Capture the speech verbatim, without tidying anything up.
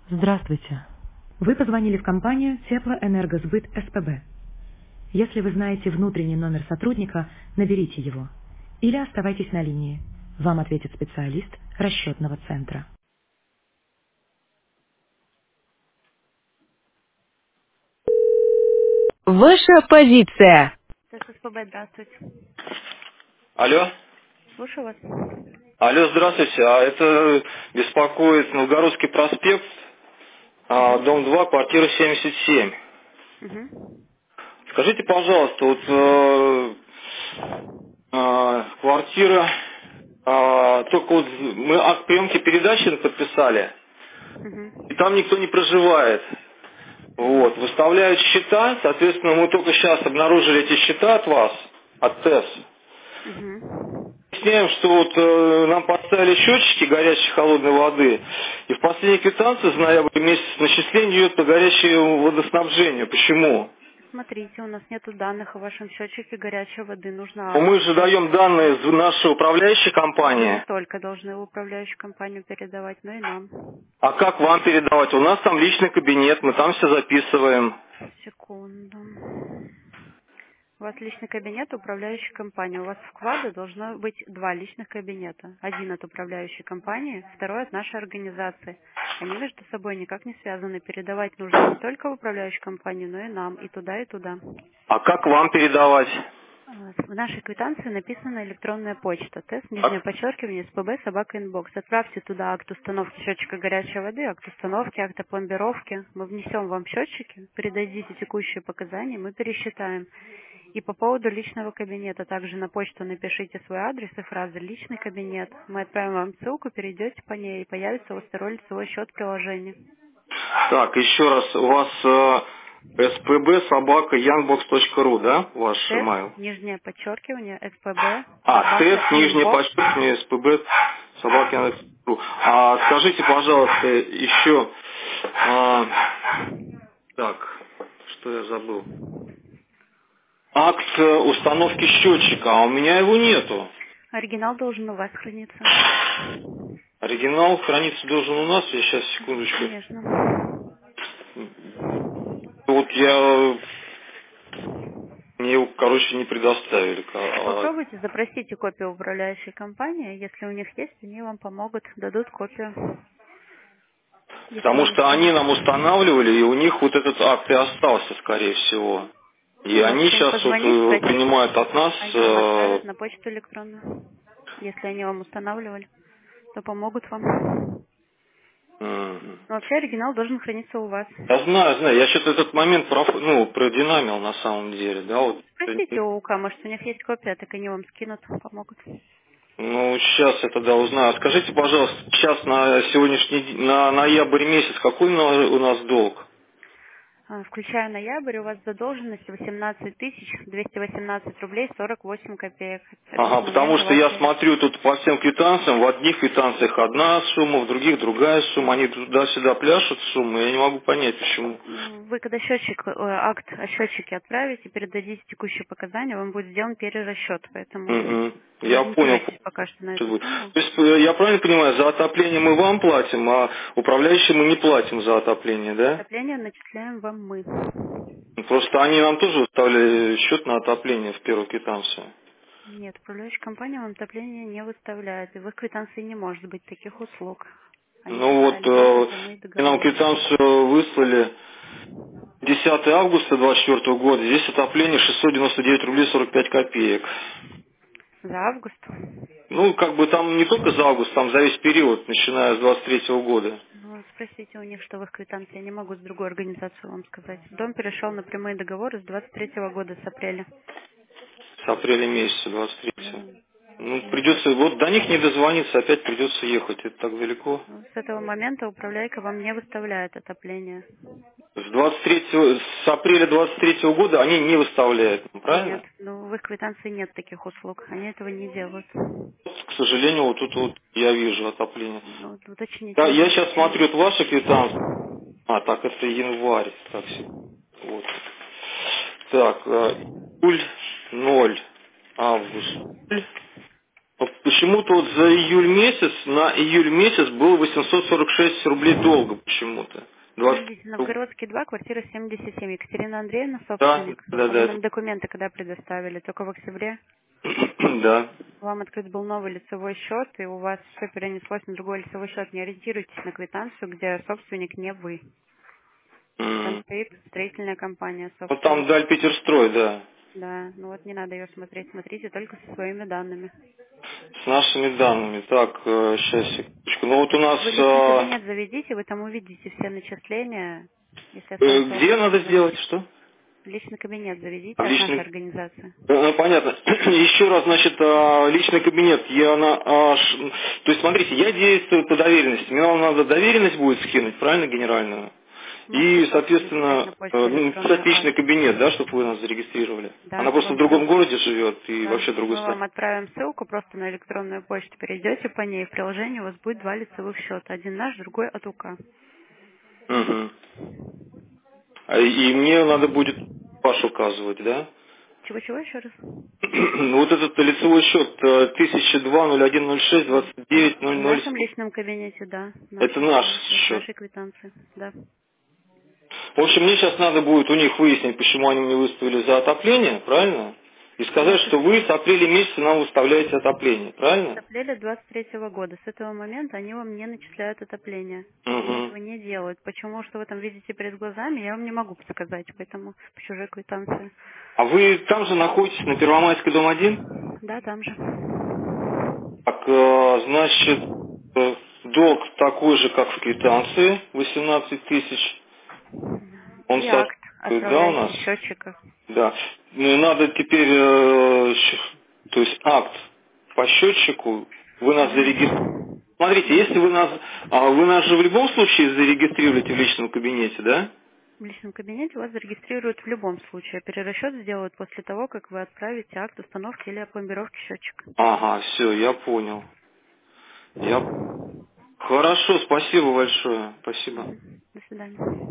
Здравствуйте. Вы позвонили в компанию Теплоэнергосбыт СПБ. Если вы знаете внутренний номер сотрудника, наберите его. Или оставайтесь на линии. Вам ответит специалист расчетного центра. Ваша позиция. СПБ, здравствуйте. Алло. Слушаю вас. Алло, здравствуйте. А это беспокоит Новгородский проспект, а, Угу. дом два, квартира семьдесят семь. Угу. Скажите, пожалуйста, вот э, э, квартира, э, только вот мы акт приемки передачи подписали, и Угу. там никто не проживает. Угу. Вот, выставляют счета, соответственно, мы только сейчас обнаружили эти счета от вас, от ТЭС. Угу. Объясняем, что вот э, нам поставили счетчики горячей холодной воды, и в последней квитанции за ноябрь месяц начисление идет по горячему водоснабжению. Почему? Смотрите, у нас нету данных о вашем счетчике горячей воды. Нужно Но акт мы же взять. даем данные из нашей управляющей Вы не компании. только должны в управляющую компанию передавать, но и нам. А как вам передавать? У нас там личный кабинет, мы там все записываем. Секунду. У вас личный кабинет управляющей компании. У вас в вклады должно быть два личных кабинета. Один от управляющей компании, второй от нашей организации. Они между собой никак не связаны. Передавать нужно не только в управляющую компанию, но и нам, и туда, и туда. А как вам передавать? А, В нашей квитанции написана электронная почта. Тест, нижнее Как? подчеркивание, СПБ, собака, инбокс. Отправьте туда акт установки счетчика горячей воды, акт установки, акт пломбировки. Мы внесем вам счетчики, передадите текущие показания, мы пересчитаем. И по поводу личного кабинета, также на почту напишите свой адрес и фразы «личный кабинет». Мы отправим вам ссылку, перейдете по ней, и появится у вас второй лицевой счет приложения. Так, еще раз, у вас э, спб собака янбокс точка ру, да, ваш Тест, email? нижнее подчеркивание, СПБ, А, собака, тест, нижнее инбокс. подчеркивание, СПБ, собаки Яндекс.ру. А скажите, пожалуйста, еще, а, так, что я забыл? Акт э, установки счетчика, а у меня его нету. Оригинал должен у вас храниться. Оригинал храниться должен у нас, я сейчас, секундочку. Конечно. Вот я, мне его, короче, не предоставили. А, Попробуйте, запросите копию управляющей компании. Если у них есть, они вам помогут, дадут копию, если Потому вам что они скинут. нам устанавливали, и у них вот этот акт и остался, скорее всего. И Ну, они можете им сейчас вот позвонить, э, спросить. принимают от нас. Они вам э, отправят на почту электронную. Если они вам устанавливали, то помогут вам. м, Но вообще оригинал должен храниться у вас. Я знаю, знаю, я что-то этот момент проф- ну, продинамил на самом деле, да, вот. Спросите у УК, может, у них есть копия, так они вам скинут, помогут. Ну, сейчас я тогда узнаю. Скажите, пожалуйста, сейчас на сегодняшний день, на ноябрь месяц, какой на- у нас долг? А, Включая ноябрь, у вас задолженность восемнадцать тысяч двести восемнадцать рублей сорок восемь копеек. Это Ага, с потому момента что я вашей... смотрю тут по всем квитанциям, в одних квитанциях одна сумма, в других другая сумма, они туда-сюда пляшут суммы, я не могу понять, почему. Ну, вы когда счетчик, э, акт о счетчике отправите, передадите текущие показания, вам будет сделан перерасчет, поэтому Мгм. не Я понял. ориентируйтесь пока что на Что эту будет. сумму. То есть, э, я правильно понимаю, за отопление мы вам платим, а управляющим мы не платим за отопление, да? Отопление начисляем вам мы. Просто они нам тоже выставляли счет на отопление в первую квитанцию. Нет, управляющая компания вам отопление не выставляет, и в их квитанции не может быть таких услуг. Они Ну вот, писали в вашем э, прямые они нам договоры. квитанцию выслали десятого августа двадцать четвёртого года, здесь отопление шестьсот девяносто девять рублей сорок пять копеек. За август? Ну, как бы там не только за август, там за весь период, начиная с двадцать третьего года. Ну, спросите у них, что в их квитанции. Я не могу с другой организацией вам сказать. Дом перешел на прямые договоры с двадцать третьего года, с апреля. С апреля месяца двадцать третьего. Да. Ну, придется, вот до них не дозвониться, опять придется ехать, это так далеко. Ну, с этого момента управляйка вам не выставляет отопление. С двадцать третьего, с апреля двадцать третьего года они не выставляют, Нет, правильно? ну в их квитанции нет таких услуг. Они этого не делают. Вот, к сожалению, вот тут вот я вижу отопление. Ну, вот уточните Да, у я них. сейчас смотрю, вот ваши квитанции. А, так, это январь. Так, сек- вот. Так, э, июль ноль, август ноль, Вот почему-то вот за июль месяц, на июль месяц было восемьсот сорок шесть рублей долга почему-то. двадцать Подождите, Новгородский два, квартира семьдесят семь. Екатерина Андреевна, Да, собственник. да, А вы да. нам документы когда предоставили? Только в октябре? Да. Вам открыт был новый лицевой счет, и у вас все перенеслось на другой лицевой счет. Не ориентируйтесь на квитанцию, где собственник не вы. Там М. стоит строительная компания Ну там собственник. Даль Питерстрой, да. Да, ну вот не надо ее смотреть, смотрите только со своими данными. С нашими данными. Так, сейчас, секундочку. Ну вот у нас... Вы личный а, кабинет заведите, вы там увидите все начисления, если э, останется где вопрос, надо сделать, позвоните. что? Личный кабинет заведите от нашей Личный... организации. Э, Понятно. Еще раз, значит, а, личный кабинет. Я на, а, ш- То есть, смотрите, я действую по доверенности. Мне вам надо доверенность будет скинуть, правильно, генеральную? Можете И, почту написать на соответственно, почту э, ну, электронную написать личный адрес. кабинет, да, чтобы вы нас зарегистрировали. Да, Она мы просто в вам другом ссылку. городе живет и Да, вообще в другой мы вам стране. отправим ссылку просто на электронную почту. Перейдете по ней, в приложении у вас будет два лицевых счета. Один наш, другой от УК. Мгм. А И мне надо будет ваш указывать, да? Чего-чего еще раз? Ну, вот этот лицевой счет э, тысяча два ноль один ноль шесть двадцать девять ноль В ноль. нашем личном кабинете, да. Это Нашем, наш с счет. нашей квитанции, да. В общем, мне сейчас надо будет у них выяснить, почему они мне выставили за отопление, правильно? И сказать, Значит, что вы с апреля месяца нам выставляете отопление, с правильно? апреля двадцать третьего года. С этого момента они вам не начисляют отопление. Они Угу. этого не делают. Почему, что вы там видите перед глазами, я вам не могу подсказать, поэтому по чужой квитанции. А вы там же находитесь, на Первомайской, дом один? Да, там же. Так, э, значит, э, долг такой же, как в квитанции, восемнадцать тысяч. Он И акт соответствует, да, у отправляйте нас? с счетчика. Да. Ну, и надо теперь, э, щ- то есть акт по счетчику, вы нас зарегистрируете. Мгм. Смотрите, если вы нас, а вы нас же в любом случае зарегистрируете в личном кабинете, да? В личном кабинете вас зарегистрируют в любом случае. Перерасчет сделают после того, как вы отправите акт установки или опломбировки счетчика. Ага, все, я понял. Я... Хорошо, спасибо большое. Спасибо. Мгм. До свидания.